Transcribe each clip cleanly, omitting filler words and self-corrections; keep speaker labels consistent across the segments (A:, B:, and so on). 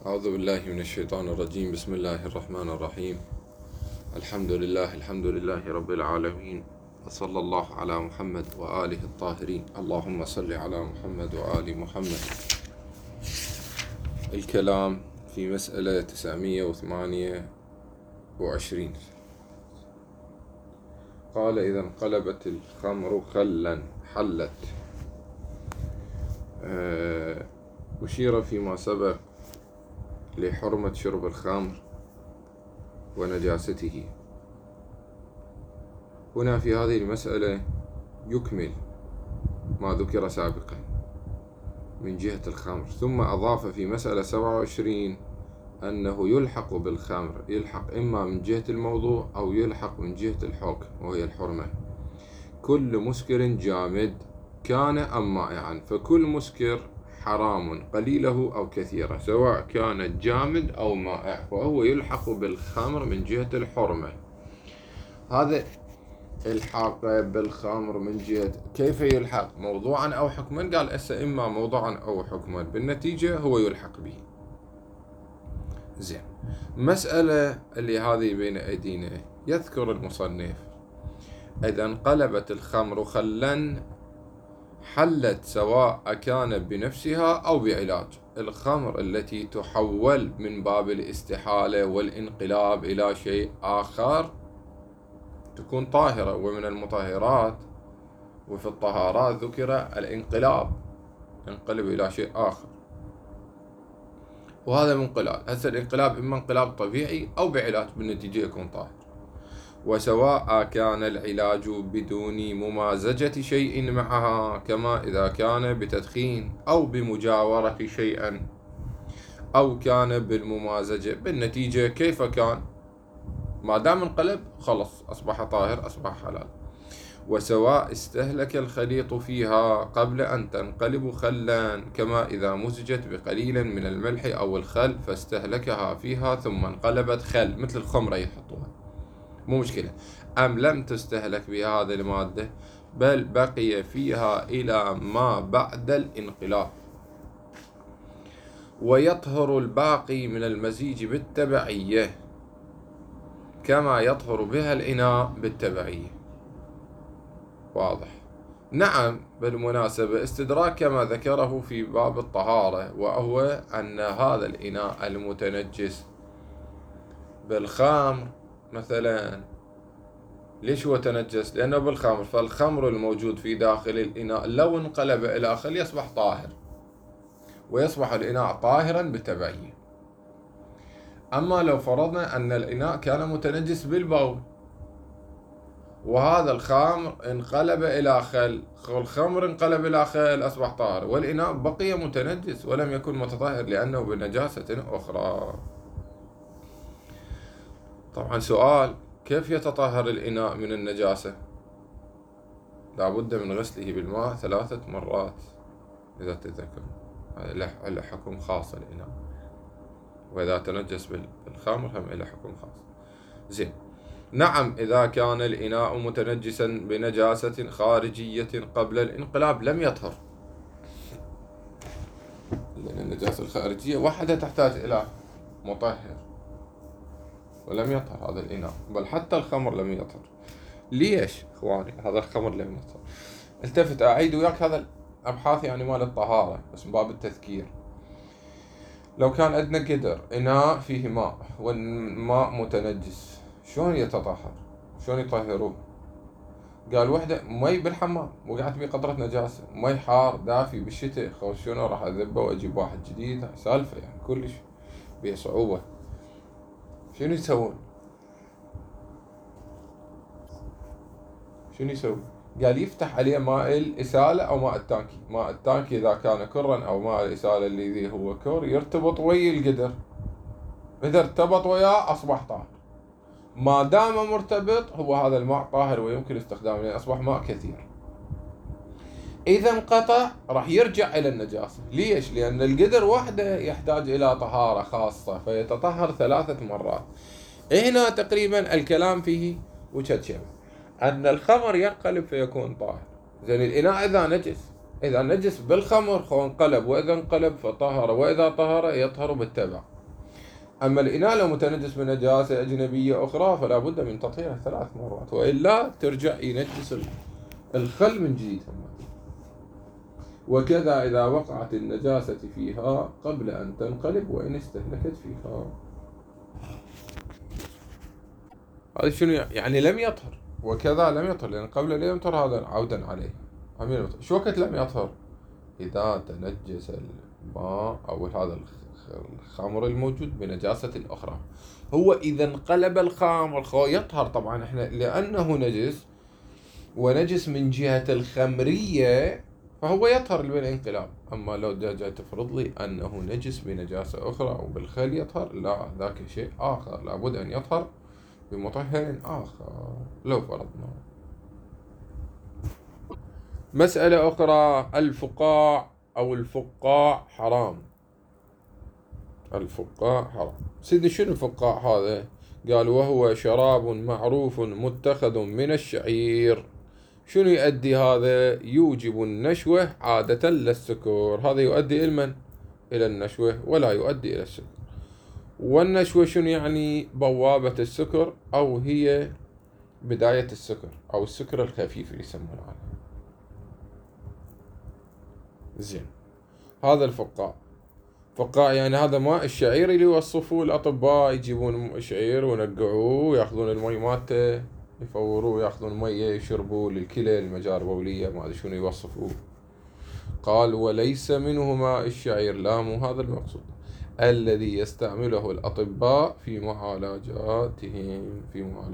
A: أعوذ بالله من الشيطان الرجيم. بسم الله الرحمن الرحيم. الحمد لله رب العالمين، وصلى الله على محمد وآله الطاهرين. اللهم صل على محمد وآل محمد. الكلام في مسألة 928. قال: إذا انقلبت الخمر خلا حلت. أشير فيما سبق لحرمة شرب الخمر ونجاسته. هنا في هذه المسألة يكمل ما ذكر سابقا من جهة الخمر، ثم أضاف في مسألة 27 أنه يلحق بالخمر، يلحق إما من جهة الموضوع أو يلحق من جهة الحكم وهي الحرمة. كل مسكر جامد كان أم مائعا، فكل مسكر حرام قليله أو كثيره، سواء كان جامد أو مائع، وهو يلحق بالخمر من جهة الحرمة. هذا الحاق بالخمر من جهة كيف يلحق، موضوعا أو حكما؟ قال إما موضوعا أو حكما، بالنتيجة هو يلحق به. زين، مسألة اللي هذه بين أيدينا، يذكر المصنف: إذا انقلبت الخمر خلا حلت، سواء كان بنفسها أو بعلاج. الخمر التي تحول من باب الاستحالة والانقلاب إلى شيء آخر تكون طاهرة، ومن المطهرات وفي الطهارات ذكر الانقلاب، انقلب إلى شيء آخر، وهذا منقلاب. هسه الانقلاب إما انقلاب طبيعي أو بعلاج، بالنتيجة يكون طاهر. وسواء كان العلاج بدون ممازجة شيء معها، كما إذا كان بتدخين أو بمجاورة شيئا، أو كان بالممازجة، بالنتيجة كيف كان، ما دام انقلب خلص أصبح طاهر، أصبح حلال. وسواء استهلك الخليط فيها قبل أن تنقلب خلا، كما إذا مزجت بقليل من الملح أو الخل فاستهلكها فيها ثم انقلبت خل، مثل الخمرة يحطوها، مو مشكلة. أم لم تستهلك بهذه المادة بل بقي فيها إلى ما بعد الانقلاب، ويطهر الباقي من المزيج بالتبعية كما يطهر بها الإناء بالتبعية. واضح؟ نعم، بالمناسبة استدراك كما ذكره في باب الطهارة، وهو أن هذا الإناء المتنجس بالخمر مثلا، ليش هو تنجس؟ لأنه بالخمر، فالخمر الموجود في داخل الإناء لو انقلب إلى خل يصبح طاهر، ويصبح الإناء طاهرا بالتبعية. أما لو فرضنا أن الإناء كان متنجس بالبول، وهذا الخمر انقلب إلى خل، الخمر انقلب إلى خل أصبح طاهر، والإناء بقي متنجس ولم يكن متطهر لأنه بنجاسة أخرى. طبعا سؤال: كيف يتطهر الإناء من النجاسة؟ لا بد من غسله بالماء 3 مرات إذا تتذكر، له حكم خاص الإناء، وإذا تنجس بالخمر هم له حكم خاص. زين، نعم، إذا كان الإناء متنجسا بنجاسة خارجية قبل الانقلاب لم يطهر، لأن النجاسة الخارجية وحدها تحتاج إلى مطهر، ولم يطهر هذا الإناء، بل حتى الخمر لم يطهر. ليش إخواني هذا الخمر لم يطهر؟ التفت، أعيد وياك هذا الأبحاث يعني مال الطهارة بس من باب التذكير. لو كان عندنا قدر إناء فيه ماء والماء متنجس، شلون يتطهر؟ شلون يطهروه؟ قال وحدة مي بالحمام وقعت بيه قطرة نجاسة، مي حار دافي بالشتاء، شلون راح أذبه وأجيب واحد جديد؟ سالفة يعني كلش بيه صعوبة. شنو يسوون؟ شنو يسوي؟ قال يفتح عليه ماء الإسالة أو ماء التانكي. ماء التانكي إذا كان كرا، أو ماء الإسالة اللي هو كور، يرتبط ويا القدر، إذا ارتبط وياه أصبح طاهر. ما دام مرتبط هو هذا الماء طاهر ويمكن استخدامه، لأن أصبح ماء كثير. إذا انقطع راح يرجع إلى النجاسة. ليش؟ لأن القدر وحده يحتاج إلى طهارة خاصة، فيتطهر 3 مرات. هنا تقريبا الكلام فيه وجه شبه، أن الخمر ينقلب فيكون طاهر. زين، الإناء إذا نجس إذا نجس بالخمر انقلب، وإذا انقلب فطهر، وإذا طهر يطهر بالتبع. أما الإناء لو متنجس بنجاسة أجنبية أخرى فلا بد من تطهيرها 3 مرات، وإلا ترجع ينجس الخل من جديد. وكذا إذا وقعت النجاسة فيها قبل أن تنقلب وإن استهلكت فيها. هذا شنو يعني؟ لم يطهر، وكذا لم يطهر، لأن قبل أن يطهر هذا عودا عليه. شو وقت لم يطهر؟ إذا تنجس الماء أو هذا الخمر الموجود بنجاسة أخرى. هو إذا انقلب الخمر يطهر طبعا، إحنا لأنه نجس ونجس من جهة الخمرية فهو يطهر بالانقلاب. أما لو جاء تفرض لي أنه نجس بنجاسة أخرى أو بالخل يطهر، لا، ذاك شيء آخر، لابد أن يطهر بمطهر آخر. لو فرضنا مسألة أخرى، الفقاع أو الفقاع حرام. الفقاع حرام. سيدي شنو الفقاع هذا؟ قال وهو شراب معروف متخذ من الشعير. شنو يؤدي هذا؟ يوجب النشوة عادة للسكر. هذا يؤدي إلى إلى النشوة ولا يؤدي إلى السكر. والنشوة شنو يعني؟ بوابة السكر، أو هي بداية السكر، أو السكر الخفيف اللي يسمونه عنه. زين، هذا الفقاع. فقاع يعني هذا ماء الشعير اللي يوصفوه الأطباء، يجيبون الشعير ونقعوه ويأخذون المي مالته يفوروه، يأخذون مية يشربوه للكلى، المجاري البولية، ما أدري شنو يوصفوه. قال وليس منه ماء الشعير، لا مو هذا المقصود الذي يستعمله الأطباء في معالجاتهم.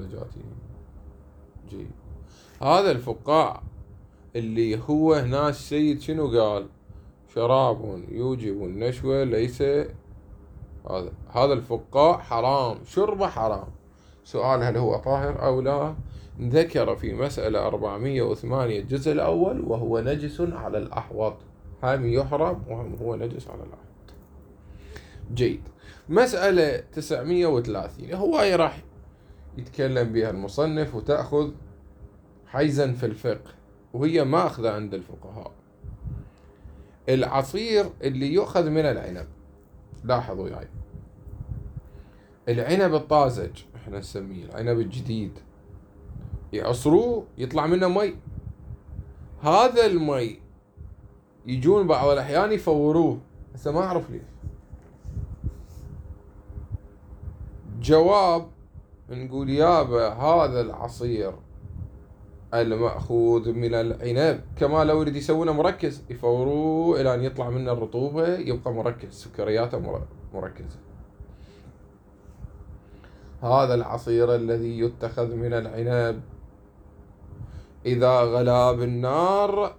A: جيد. هذا الفقاع اللي هو هنا السيد شنو قال؟ شراب يوجب النشوة، ليس هذا الفقاع حرام، شربه حرام. سؤال هل هو طاهر أو لا؟ ذكر في مسألة 408 الجزء الأول وهو نجس على الأحوط. هم يحرم وهو نجس على الأحوط. جيد. مسألة 930 هو راح يتكلم بها المصنف وتأخذ حيزا في الفقه، وهي ما أخذ عند الفقهاء. العصير اللي يؤخذ من العنب، لاحظوا يعني العنب الطازج احنا نسميه العنب الجديد، يعصروه يطلع منه مي. هذا المي يجون بعض الأحيان يفوروه، هسه ما أعرف ليش. جواب نقول يابا هذا العصير المأخوذ من العنب كما لو يريد يسوونه مركز، يفوروه إلى أن يطلع منه الرطوبة يبقى مركز، سكرياته مركزة. هذا العصير الذي يتخذ من العنب إذا غلا بالنار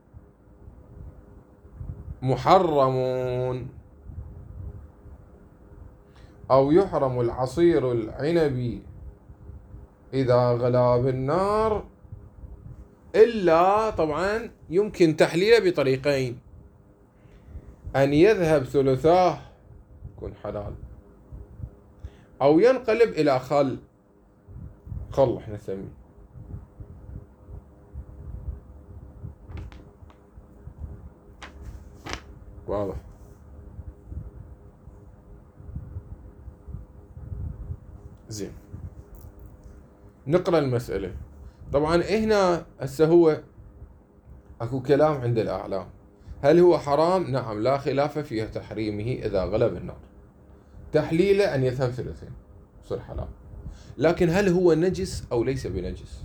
A: محرم، أو يحرم العصير العنبي إذا غلا بالنار، إلا طبعا يمكن تحليله بطريقين: أن يذهب ثلثاه يكون حلال، أو ينقلب إلى خل احنا نسميه. واضح؟ زين، نقرأ المسألة. طبعا هنا هسه هو اكو كلام عند الأعلام، هل هو حرام؟ نعم، لا خلاف في تحريمه إذا غلب النار. تحليله أن يذهب ثلثين يصير حلال. لكن هل هو نجس أو ليس بنجس؟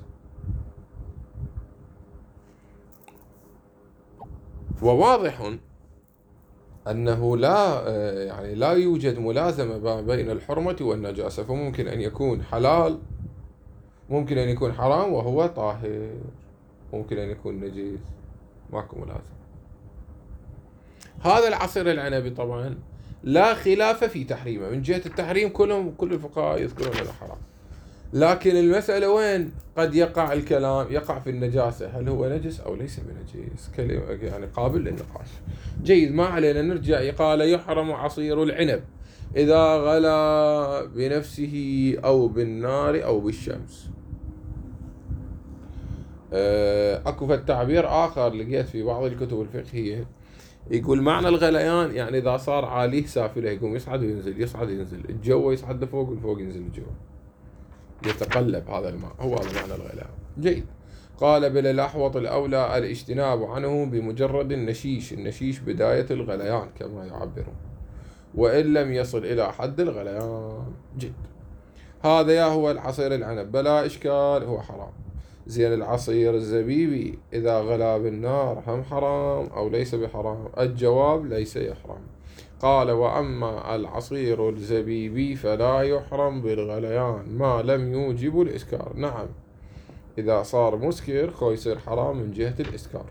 A: وواضح أنه لا يوجد ملازمة بين الحرمة والنجاسة، فممكن أن يكون حلال، ممكن أن يكون حرام وهو طاهر، ممكن أن يكون نجس، ماكو ملازمة. هذا العصير العنبي طبعا لا خلاف في تحريمه، من جهة التحريم كل الفقهاء يذكرون انه حرام. لكن المسألة وين قد يقع الكلام؟ يقع في النجاسة، هل هو نجس أو ليس بنجس؟ يعني قابل للنقاش. جيد، ما علينا. نرجع. قال يحرم عصير العنب إذا غلا بنفسه أو بالنار أو بالشمس. اكو في التعبير اخر لقيت في بعض الكتب الفقهية يقول معنى الغليان يعني اذا صار عاليه سافله، يقوم يصعد وينزل يصعد وينزل، الجو يصعد لفوق والفوق ينزل الجو، يتقلب هذا الماء، هو هذا معنى الغليان. جيد. قال بل الأحوط الأولى الاجتناب عنه بمجرد النشيش، النشيش بداية الغليان كما يعبرون، وإن لم يصل إلى حد الغليان. جيد. هذا يا هو العصير العنب بلا إشكال هو حرام. زين العصير الزبيبي إذا غلا بالنار هم حرام أو ليس بحرام؟ الجواب ليس يحرم. قال وأما العصير الزبيبي فلا يحرم بالغليان ما لم يوجب الإسكار. نعم، إذا صار مسكر خو يصير حرام من جهة الإسكار.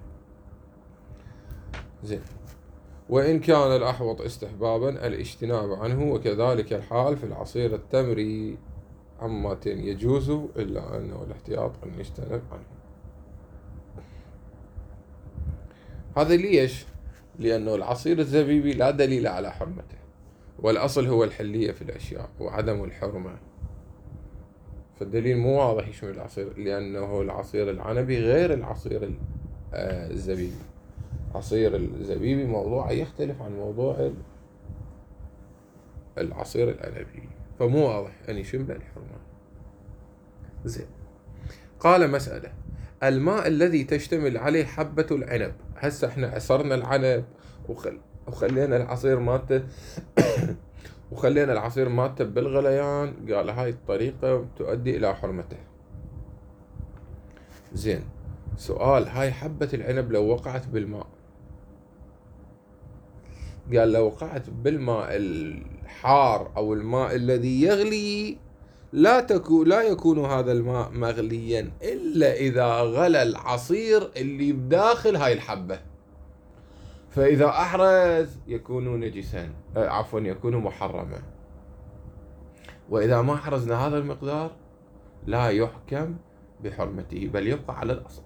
A: زين. وإن كان الأحوط استحبابا الاجتناب عنه، وكذلك الحال في العصير التمري عامة يجوز، إلا أنه الاحتياط أن يجتنب عنه. هذا ليش؟ لأنه العصير الزبيبي لا دليل على حرمته، والأصل هو الحلية في الأشياء وعدم الحرمة، فالدليل مو واضح يشمل العصير، لأنه العصير العنبي غير العصير الزبيبي. عصير الزبيبي موضوع يختلف عن موضوع العصير العنبي، فمو واضح أن يشمل الحرمة. زين. قال مسألة: الماء الذي تشتمل عليه حبة العنب، هسه احنا عصرنا العنب وخلينا العصير مالته وخلينا العصير مالته بالغليان، قال هاي الطريقة تؤدي إلى حرمته. زين. سؤال: هاي حبة العنب لو وقعت بالماء، قال لو وقعت بالماء الحار أو الماء الذي يغلي لا يكون هذا الماء مغليا إلا إذا غلى العصير اللي بداخل هاي الحبة، فإذا أحرز يكون نجسا، عفوا يكون محرما، وإذا ما أحرزنا هذا المقدار لا يحكم بحرمته بل يبقى على الأصل.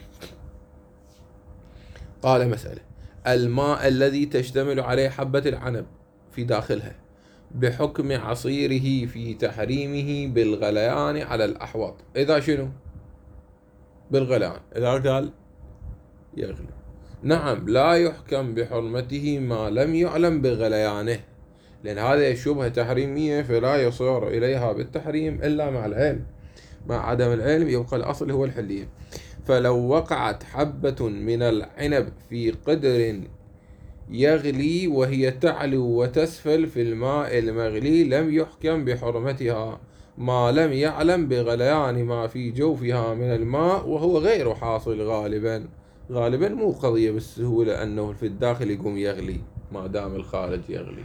A: قال مسألة: الماء الذي تشتمل عليه حبة العنب في داخلها بحكم عصيره في تحريمه بالغليان على الأحوط. إذا شنو؟ بالغليان. إذا قال يغلي، نعم لا يحكم بحرمته ما لم يعلم بغليانه، لأن هذا شبهة تحريمية فلا يصير إليها بالتحريم إلا مع العلم، مع عدم العلم يبقى الأصل هو الحلية. فلو وقعت حبة من العنب في قدر يغلي وهي تعلو وتسفل في الماء المغلي لم يحكم بحرمتها ما لم يعلم بغليان ما في جوفها من الماء، وهو غير حاصل غالبا مو قضية بالسهولة أنه في الداخل يقوم يغلي ما دام الخارج يغلي.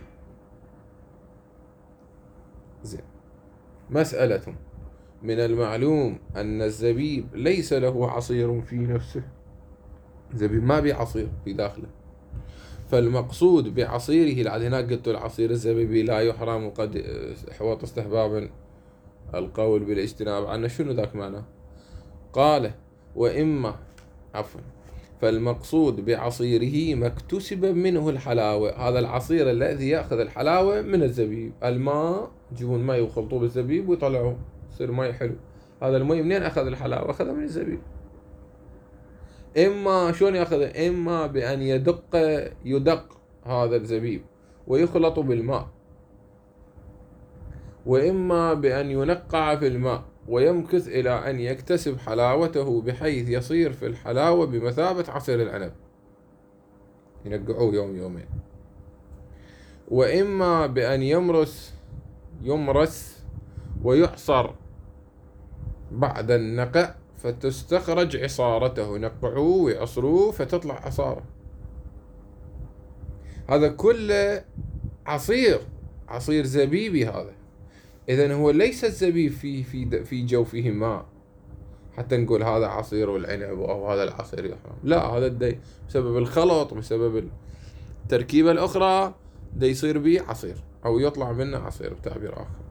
A: زين. مسألة: من المعلوم أن الزبيب ليس له عصير في نفسه، الزبيب ما بيه عصير في داخله، فالمقصود بعصيره لعد هناك قلت العصير الزبيبي لا يحرم وقد حوط استحبابا القول بالاجتناب عنه، شنو ذاك معناه؟ قال وإما فالمقصود بعصيره ما اكتسب منه الحلاوة، هذا العصير الذي يأخذ الحلاوة من الزبيب، الماء يجيبون ماء ويخلطوه بالزبيب ويطلعوه يصير ماء حلو، هذا الماء منين أخذ الحلاوة؟ أخذها من الزبيب. إما شلون يأخذه؟ إما بأن يدق هذا الزبيب ويخلط بالماء، وإما بأن ينقع في الماء ويمكث إلى أن يكتسب حلاوته بحيث يصير في الحلاوة بمثابة عصير العنب، ينقعوه يوم يومين، وإما بأن يمرس ويعصر بعد النقع فتستخرج عصارته، ينقعوه ويعصروه فتطلع عصارة. هذا كله عصير زبيبي هذا. إذن هو ليس الزبيب في جوفه ماء حتى نقول هذا عصير العنب أو هذا العصير يحرم، لا، هذا بسبب الخلط بسبب التركيبة الأخرى دا يصير به عصير أو يطلع منه عصير بتعبير آخر.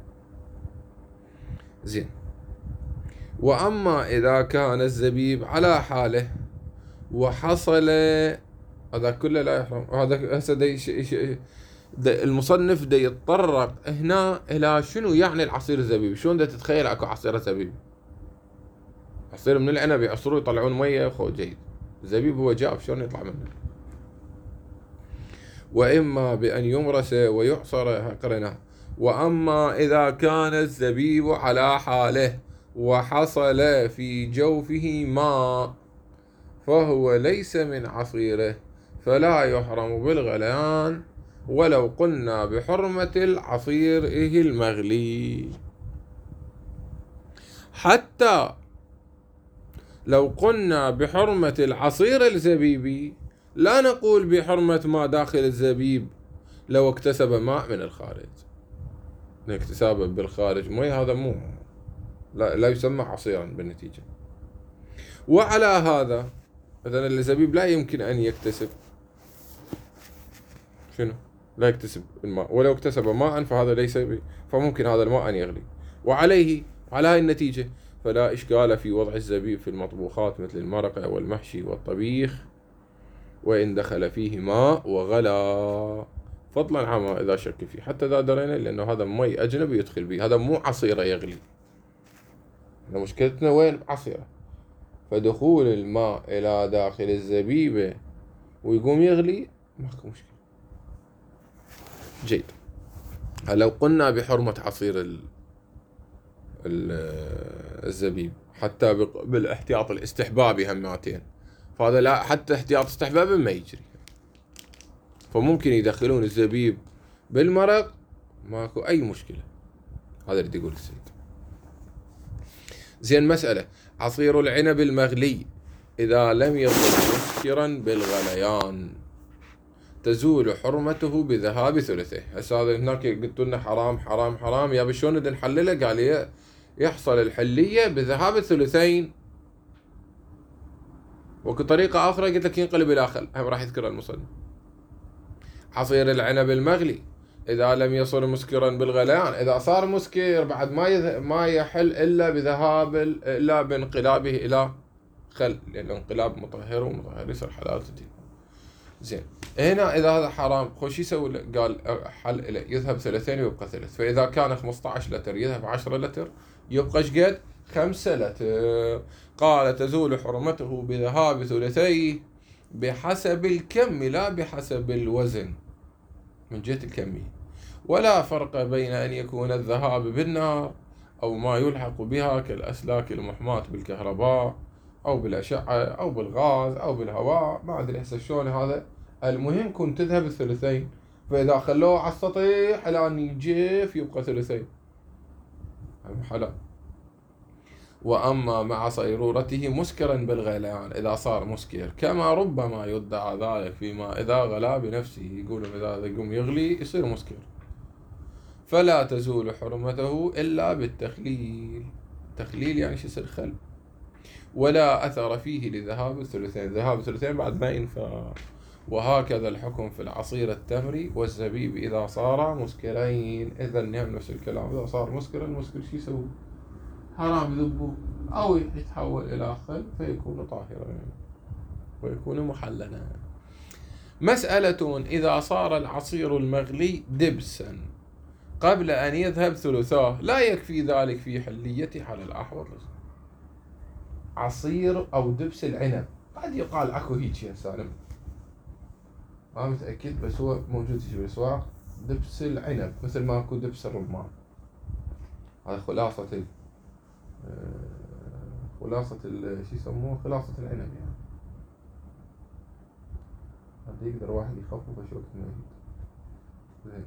A: زين. وأما إذا كان الزبيب على حاله وحصل هذا كله لا يحرم. هذا هسه المصنف دا يتطرق هنا إلى شنو يعني العصير الزبيب، شلون دا تتخيل أكو عصير زبيب؟ عصير من العنب يعصروه يطلعون مية خو جيد. الزبيب هو جاف شلون يطلع منه. وإما بأن يمرس ويعصر قرنه. وأما إذا كان الزبيب على حاله وحصل في جوفه ماء فهو ليس من عصيره فلا يحرم بالغليان ولو قلنا بحرمة العصير المغلي. حتى لو قلنا بحرمة العصير الزبيبي لا نقول بحرمة ما داخل الزبيب لو اكتسب ماء من الخارج. اكتسابه بالخارج مي هذا مو لا يسمى عصيرا بالنتيجة. وعلى هذا إذن الزبيب لا يمكن أن يكتسب شنو؟ لا يكتسب الماء، ولو اكتسب ماء فهذا ليس فممكن هذا الماء أن يغلي. وعليه على هذه النتيجة فلا إشكال في وضع الزبيب في المطبوخات مثل المرقة والمحشي والطبيخ وإن دخل فيه ماء وغلا، فضلا عما إذا شك فيه. حتى إذا درينا لأنه هذا مي أجنبي يدخل به، هذا مو عصيرة يغلي. مشكلتنا وين؟ عصيرة. فدخول الماء إلى داخل الزبيبة ويقوم يغلي ماكو مشكلة. جيد. لو قلنا بحرمة عصير الزبيب حتى بالاحتياط الاستحبابي هماتين، فهذا لا حتى احتياط استحبابي ما يجري، فممكن يدخلون الزبيب بالمرق ماكو أي مشكلة. هذا اللي يقول السيد. زين، مسألة عصير العنب المغلي إذا لم يصل مسكرا بالغليان تزول حرمته بذهاب ثلثه. هسه هذا هناك قلت لنا حرام حرام حرام، يا شلون بدنا نحلله؟ قال لي يحصل الحلية بذهاب الثلثين. وكطريقة أخرى قلت لك ينقلب إلى خل، هم راح يذكر المصنف. عصير العنب المغلي إذا لم يصل مسكرا بالغليان، إذا صار مسكر بعد ما يحل إلا بانقلابه إلى خل، لأن الانقلاب مطهر ومطهر يصير حلال الدين. زين، هنا إذا هذا حرام خوش يسوي؟ قال حل إليه يذهب ثلثين ويبقى ثلث. فإذا كان 15 لتر يذهب 10 لتر يبقى شقد 5 لتر. قال تزول حرمته بذهاب ثلثيه بحسب الكم لا بحسب الوزن من جهة الكمية. ولا فرق بين أن يكون الذهاب بالنار أو ما يلحق بها كالأسلاك المحماة بالكهرباء أو بالأشعة أو بالغاز أو بالهواء، ما أدري هسه شلون هذا. المهم كن تذهب الثلثين، فإذا خلوه على السطح على أن يجف يبقى ثلثين حلال. وأما مع صيرورته مسكرا بالغليان إذا صار مسكر كما ربما يدعى ذلك فيما إذا غلا بنفسه، يقولون إذا يقوم يغلي يصير مسكر، فلا تزول حرمته إلا بالتخليل. تخليل يعني شو يصير؟ خل. ولا أثر فيه لذهاب الثلثين، ذهاب الثلثين بعد ما ينفع. وهكذا الحكم في العصير التمري والزبيب إذا صار مسكرين. إذا نعم نفس الكلام، إذا صار مسكرا المسكر شو يسوي؟ حرام يذبه أو يتحول إلى خل فيكون طاهرا ويكون محللا. مسألة إذا صار العصير المغلي دبسا قبل أن يذهب ثلثاه لا يكفي ذلك في حليته على الأحوط. عصير أو دبس العنب قد يقال أكو هيك يا سالم، ما متأكد بس هو موجود في الأسواق. دبس العنب مثل ما أكو دبس الرمان، هذا خلاصة شو يسموه، خلاصة العنب يعني. هذا يقدر واحد يخفف شو وقت ما يريد. زين،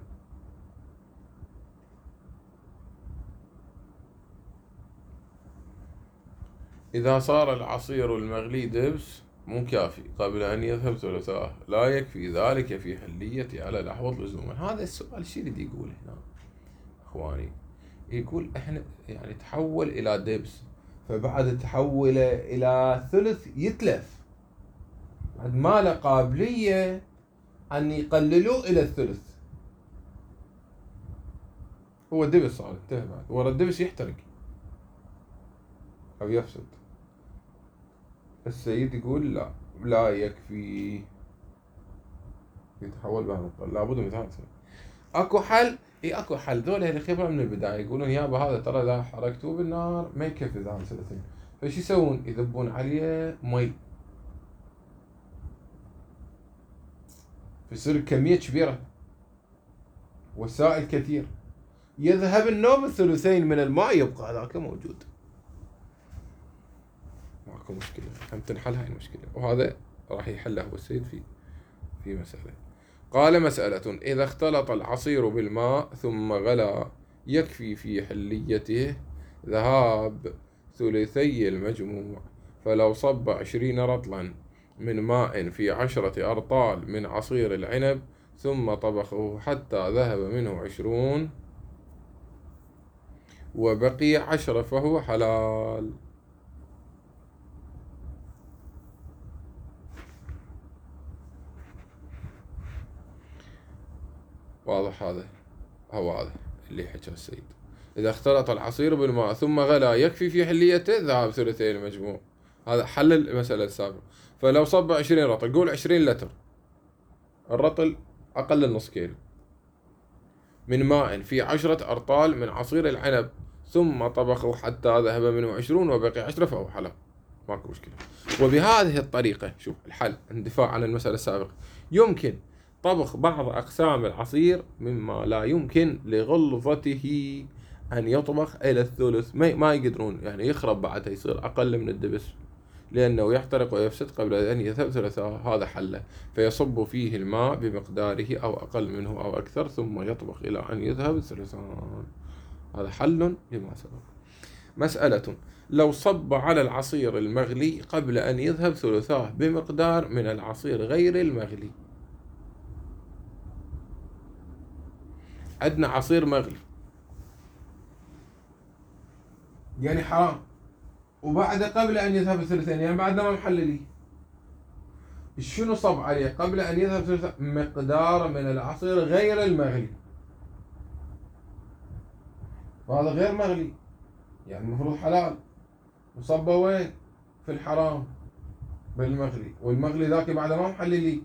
A: إذا صار العصير المغلي دبس مو كافي قبل أن يذهب ثلثاه لا يكفي ذلك في حلية على الأحوط لزوما. هذا السؤال شو يريد يقول هنا إخواني؟ يقول إحنا يعني تحول إلى دبس، فبعد تحوله إلى ثلث يتلف، بعد ما له قابلية أن يقللوه إلى الثلث. هو دبس صار انتهى، بعد ورا الدبس يحترق أو يفسد. السيد يقول لا يكفي يتحول بهذا الطريقة، لابد من ذلك. اكو حل، اكو حل. ذولا اللي خبره من البدايه يقولون يابا هذا ترى اذا حرقتوه بالنار ما يكفي ذا ثلثين، ايش يسوون؟ يذبون عليه مي، فيصير كمية كبيرة، وسائل كثير، يذهب النوم الثلثين من الماء، يبقى هذاك موجود. ماكو مشكلة، هم تنحل هاي المشكلة، وهذا راح يحله هو السيد في مسألة. قال مسألة: إذا اختلط العصير بالماء ثم غلى، يكفي في حليته ذهاب ثلثي المجموع، فلو صب 20 رطلا من ماء في 10 أرطال من عصير العنب ثم طبخه حتى ذهب منه 20 وبقي 10 فهو حلال. واضح هذا؟ هذا اللي حكى السيد. إذا اختلط العصير بالماء ثم غلى، يكفي في حليته ذهاب ثلثي المجموع. هذا حل المسألة السابقة. فلو صب 20 رطل، قول 20 لتر، الرطل أقل النص كيلو، من ماء في 10 أرطال من عصير العنب ثم طبخه حتى ذهب منه 20 وبقي 10 فهو حلال، ماكو مشكلة. وبهذه الطريقة، شوف الحل، اندفاع عن المسألة السابقة، يمكن طبخ بعض أقسام العصير مما لا يمكن لغلظته أن يطبخ إلى الثلث، ما يقدرون، يعني يخرب بعدها، يصير أقل من الدبس، لأنه يحترق ويفسد قبل أن يذهب ثلثاه. هذا حله، فيصب فيه الماء بمقداره أو أقل منه أو أكثر، ثم يطبخ إلى أن يذهب الثلثان. هذا حل لما سبق. مسألة: لو صب على العصير المغلي قبل أن يذهب ثلثاه بمقدار من العصير غير المغلي. عندنا عصير مغلي يعني حرام، وبعد قبل أن يذهب الثلثين، يعني بعدنا ما محللي، شنو صب عليه قبل أن يذهب ثلثين؟ مقدار من العصير غير المغلي، وهذا غير مغلي، يعني المفروض حلال، وصبه وين؟ في الحرام بالمغلي، والمغلي ذاك بعد ما محللي.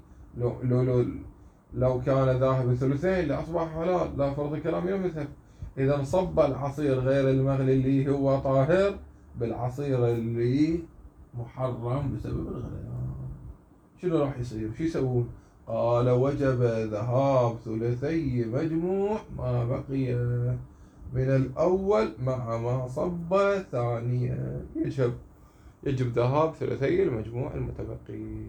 A: لو كان ذاهب الثلثين لأصبح حلال، لا فرض كلام يمثل. إذا صب العصير غير المغلي اللي هو طاهر بالعصير اللي محرم بسبب الغليان، شنو راح يصير؟ شو يسوون؟ قال: وجب ذهاب ثلثي مجموع ما بقي من الأول مع ما صب ثانيا. يجب ذهاب ثلثي المجموع المتبقي.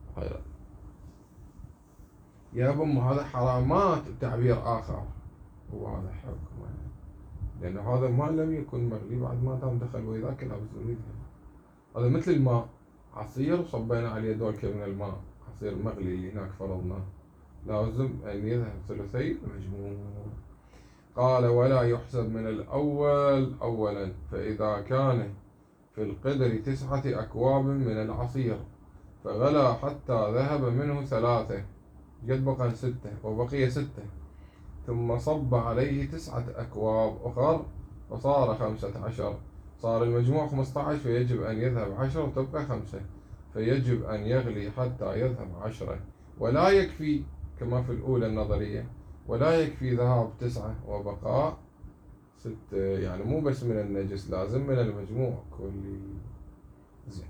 A: يا بم هذا حرامات بتعبير آخر، وهذا حكم، لأن هذا ما لم يكن مغلي بعد ما دام دخل وذاك لابس أريدها. هذا مثل الماء، عصير وصبينا عليه دولكة من الماء، عصير مغلي اللي هناك فرضناه، لازم أن يذهب ثلثي المجموع. قال: ولا يحسب من الأول أولا، فإذا كان في القدر 9 أكواب من العصير فغلى حتى ذهب منه 3، قد بقى 6 وبقي 6، ثم صب عليه 9 أكواب أخر فصار 15، صار المجموع 15، فيجب أن يذهب 10 وتبقى 5، فيجب أن يغلي حتى يذهب 10. ولا يكفي كما في الأولى النظرية، ولا يكفي ذهاب 9 وبقاء 6، يعني مو بس من النجس، لازم من المجموع كلي. زين.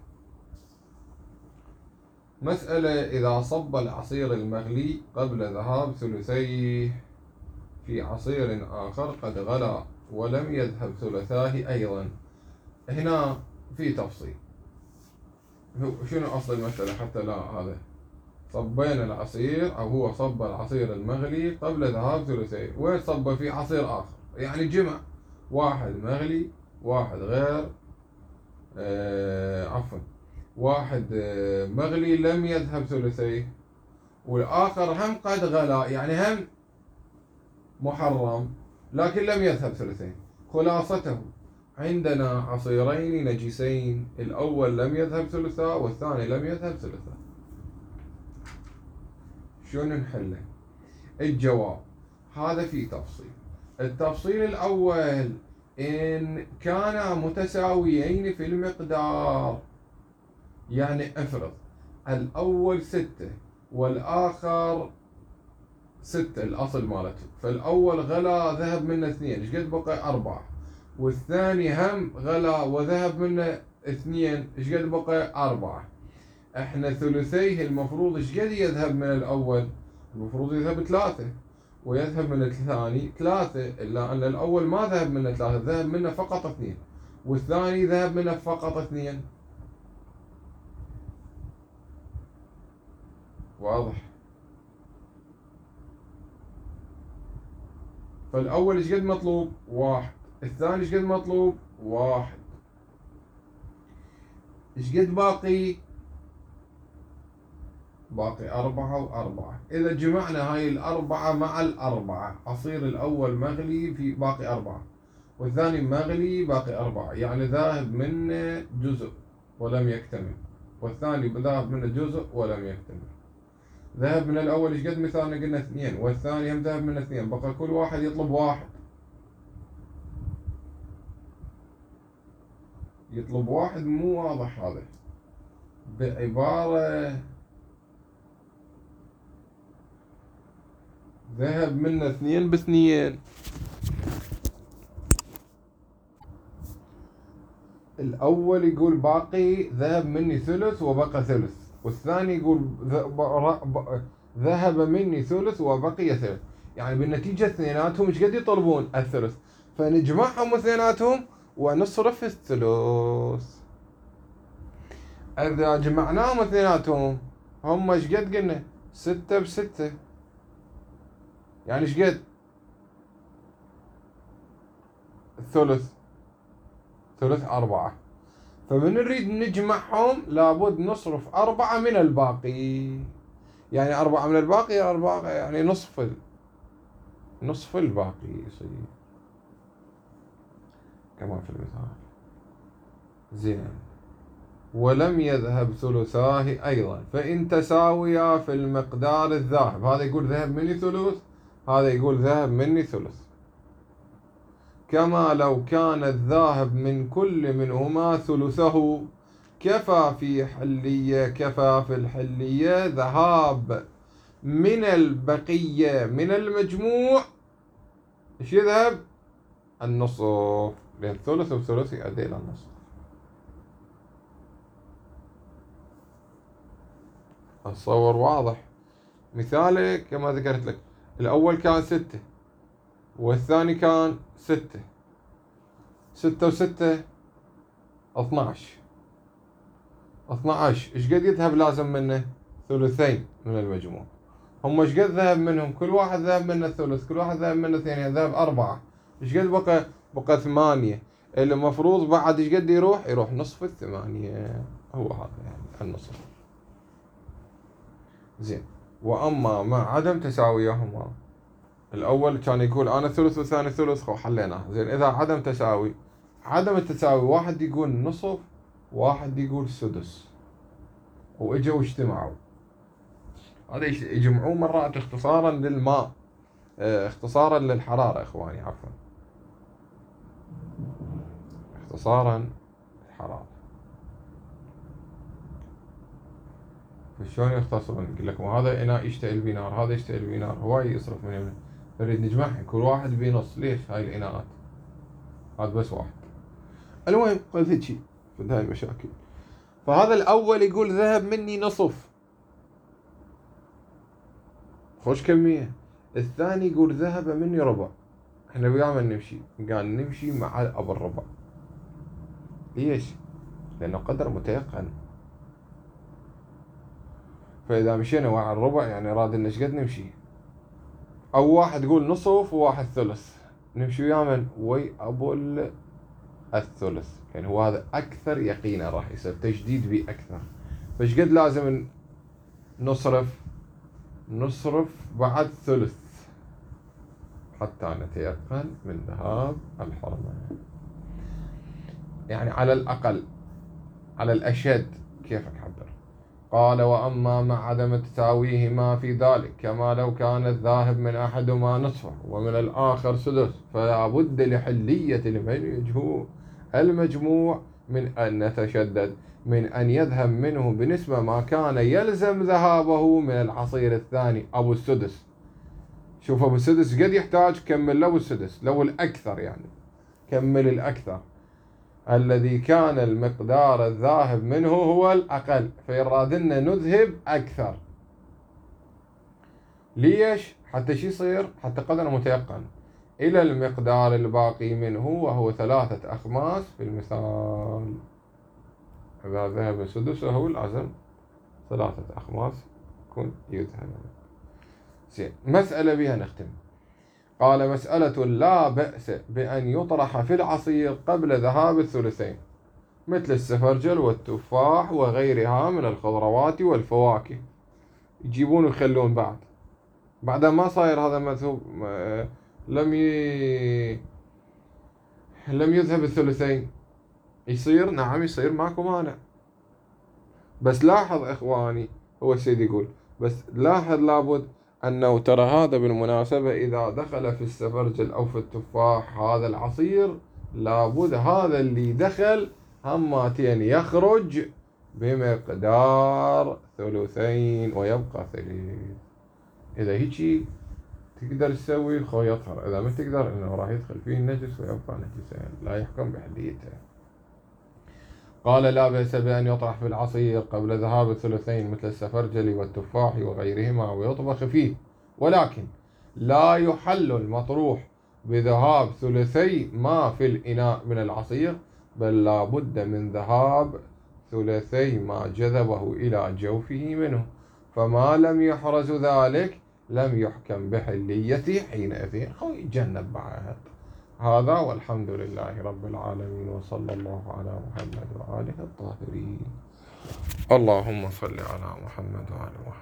A: مسألة: إذا صب العصير المغلي قبل ذهاب ثلثيه في عصير آخر قد غلى ولم يذهب ثلثاه أيضا. هنا في تفصيل، شنو أصل المسألة حتى لا هذا؟ صبينا العصير، أو هو صب العصير المغلي قبل ذهاب ثلثيه، وين صب في عصير آخر، يعني جمع واحد مغلي واحد غير واحد مغلي لم يذهب ثلثيه، والآخر هم قد غلى، يعني هم محرم لكن لم يذهب ثلثين. خلاصته: عندنا عصيرين نجسين، الأول لم يذهب ثلثا والثاني لم يذهب ثلثا. شلون نحله؟ الجواب هذا فيه تفصيل. التفصيل الأول: إن كانا متساويين في المقدار، يعني افرض الأول 6 والآخر 6، الأصل مالته، فالأول غلا ذهب منه 2، ايش قد بقى 4، والثاني هم غلا وذهب منه 2 ايش قد بقى؟ 4. احنا ثلثيه المفروض ايش قد يذهب من الأول؟ المفروض يذهب 3 ويذهب من الثاني 3، إلا أن الأول ما ذهب منه 3، ذهب منه فقط 2، والثاني ذهب منه فقط 2. واضح؟ فالأول ايش قد مطلوب؟ 1. الثاني ايش قد مطلوب؟ 1. ايش قد باقي؟ باقي 4 و4. إذا جمعنا هاي 4 مع 4 أصير الأول مغلي في باقي 4، والثاني مغلي باقي 4، يعني ذاهب منه جزء ولم يكتمل، والثاني ذاهب منه جزء ولم يكتمل. ذهب من الأول ايش قد مثالنا قلنا 2، والثاني هم ذهب منه 2، بقى كل واحد يطلب 1. يطلب 1 مو واضح هذا بعبارة ذهب منه 2 ب2. الأول يقول باقي ذهب مني ثلث وبقى ثلث، والثاني يقول ذهب مني ثلث وبقي ثلث، يعني بالنتيجة اثنيناتهم ايش قد يطلبون؟ الثلث، فنجمعهم اثنيناتهم ونصرف الثلث. إذا جمعناهم اثنيناتهم هم ايش قد قلنا؟ 6 ب6، يعني ايش قد؟ الثلث، ثلث 4. فمن نريد نجمعهم لابد نصرف 4 من الباقي، يعني 4 من الباقي 4، يعني نصف الباقي يصير كما في المثال. زين. ولم يذهب ثلثاه أيضا فإن تساويا في المقدار الذاهب. هذا يقول ذهب مني ثلث، هذا يقول ذهب مني ثلث، كما لو كان الذاهب من كل منهما ثلثه كفى في الحلية ذهاب من البقية من المجموع ايش يذهب؟ النصف، لأن ثلث وثلث يؤدي إلى النصف. الصور واضح. مثالي كما ذكرت لك، الأول كان 6 والثاني كان 6، 6 و6 12. ايش قد يذهب لازم منه؟ ثلثين من المجموع. هم ايش قد ذهب منهم؟ كل واحد ذهب منه الثلث، كل واحد ذهب منه 2، يعني ذهب 4. ايش قد بقى؟ بقى 8. المفروض بعد ايش قد يروح نصف 8. هو هذا يعني النصف. زين. واما مع عدم تساويهما، الاول كان يقول انا ثلث والثاني ثلث، حليناه. زين. اذا عدم التساوي، واحد يقول نصف واحد يقول سدس، واجوا واجتمعوا، هذا يجمعوه مرات اختصارا للماء، اختصارا للحرارة اخواني، عفوا، اختصارا للحرارة. فشلون يختصرون؟ يقول لكم هذا إناء يشتعل بنار، هذا يشتعل بنار، هواي يصرف من يمنه، نريد نجمعهم كل واحد بنص. ليش هاي الإناءات؟ هذا بس واحد. المهم قلت هيك شيء في هاي المشاكل. فهذا الأول يقول ذهب مني نصف، خوش كمية. الثاني يقول ذهب مني ربع. احنا وياه نمشي، قال نمشي مع أبو الربع. ليش؟ لأنه قدر متيقن. فإذا مشينا مع الربع يعني راد إن إيش قد نمشي. أو واحد يقول نصف وواحد ثلث، نمشي وياه من؟ وي أبو الثلث، يعني هو هذا أكثر يقينا، راح يصير تجديد به أكثر. فإيش قد لازم نصرف بعد ثلث حتى نتيقن من ذهاب الحرمة، يعني على الأقل، على الأشد كيفك عبر. قال وأما مع عدم تساويهما في ذلك كما لو كان الذاهب من أحدهما نصفه ومن الآخر سدس، فلا بد لحلية المجموع من أن نتشدد من أن يذهب منه بنسبة ما كان يلزم ذهابه من العصير الثاني أبو السدس. شوف أبو السدس قد يحتاج، كمل له السدس، لو الأكثر يعني كمل الأكثر. الذي كان المقدار الذاهب منه هو الأقل، فيرادنا نذهب أكثر. ليش؟ حتى شو يصير؟ حتى قدر متيقن إلى المقدار الباقي منه وهو 3 أخماس في المثال. إذا ذهب سدسه لازم 3 أخماس يكون يذهب. زين، مسألة بها نختم. قال: مسألة لا بأس بأن يطرح في العصير قبل ذهاب الثلثين، مثل السفرجل والتفاح وغيرها من الخضروات والفواكه. يجيبون ويخلون بعد ما صاير هذا مذهوب، لم يذهب الثلثين. يصير، نعم يصير، ماكو مانع. بس لاحظ إخواني، هو السيد يقول بس لاحظ لابد أنه ترى هذا بالمناسبة إذا دخل في السفرجل أو في التفاح هذا العصير، لابد هذا اللي دخل هماتين يخرج بمقدار 2 ويبقى 3. إذا هيجي تقدر تسوي الخو يطهر، إذا ما تقدر إنه راح يدخل فيه النجس ويبقى نجسين، لا يحكم بحليته. قال: لا بأس بأن يطرح في العصير قبل ذهاب الثلثين مثل السفرجل والتفاح وغيرهما ويطبخ فيه، ولكن لا يحل المطروح بذهاب ثلثي ما في الإناء من العصير، بل لا بد من ذهاب ثلثي ما جذبه إلى جوفه منه، فما لم يحرز ذلك لم يحكم بحليته حينئذ. يتجنب بعد هذا. والحمد لله رب العالمين، وصلى الله على محمد وآله الطاهرين. اللهم صل على محمد وآل محمد.